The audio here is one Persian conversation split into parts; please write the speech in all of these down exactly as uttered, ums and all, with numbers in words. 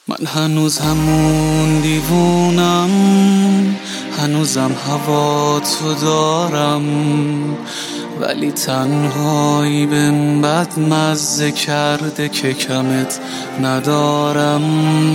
من هنوز همون دیوونم، هنوزم هوا تو دارم، ولی تنهایی بهم بد مزه کرده که کمت ندارم.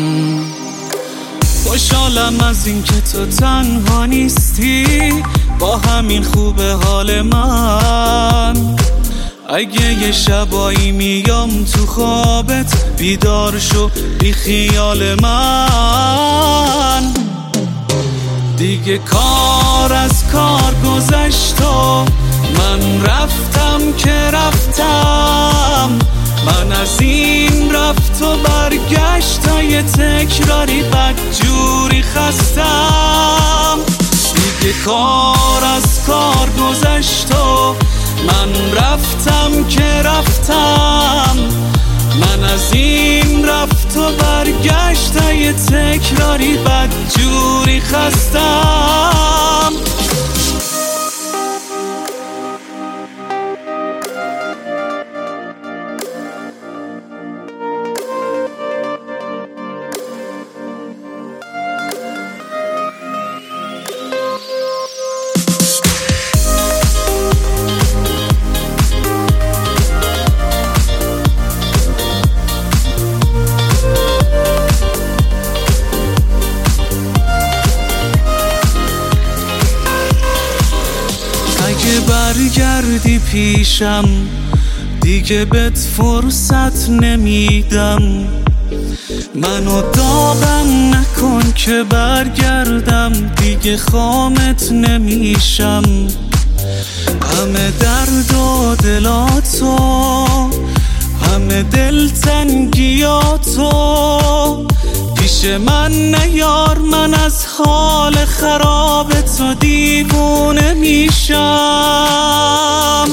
خوشحالم از این که تو تنها نیستی، با همین خوبه حال من. اگه یه شبایی میام تو خوابت، بیدار شو بی خیال من. دیگه کار از کار گذشت و من رفتم که رفتم. من از این رفت و برگشت تا یه تکراری بدجوری خستم. دیگه کار از کار گذشت و من رفتم که رفتم. من از این رفت و برگشت تا یه تکراری بدجوری خستم. اگه برگردی پیشم دیگه بهت فرصت نمیدم. منو داغم نکن که برگردم، دیگه خامت نمیشم. همه درد و دلاتو، همه دلتنگیاتو پیش من نیار. من از حال خراب تو دیوونه میشم.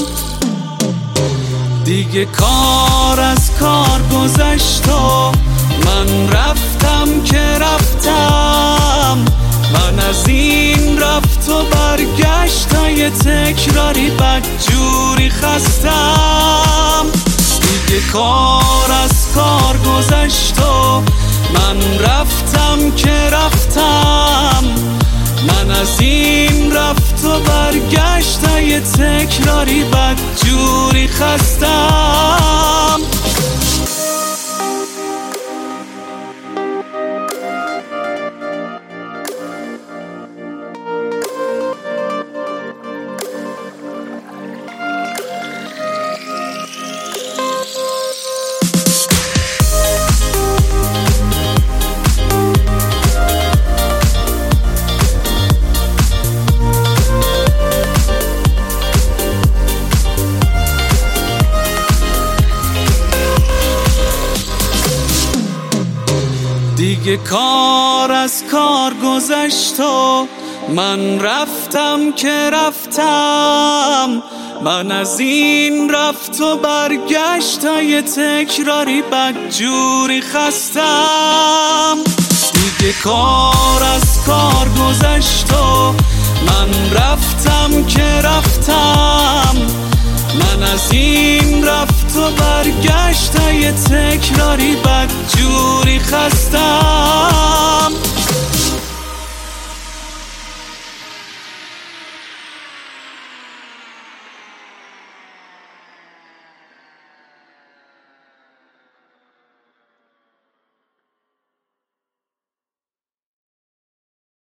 دیگه کار از کار گذشت و من رفتم که رفتم. من از این رفت و برگشت تا یه تکراری بدجوری خستم. دیگه کار از کار گذشت و من رفتم که رفتم. من از این رفت و برگشت تا یه تکراری بدجوری خستم. دیگه کار از کار گذشت و من رفتم که رفتم. من از این رفت و برگشت تا یه تکراری بدجوری خستم. دیگه کار از کار گذشت و من رفتم که رفتم. من از این رفت و برگشت تا یه تکراری بدجوری خستم.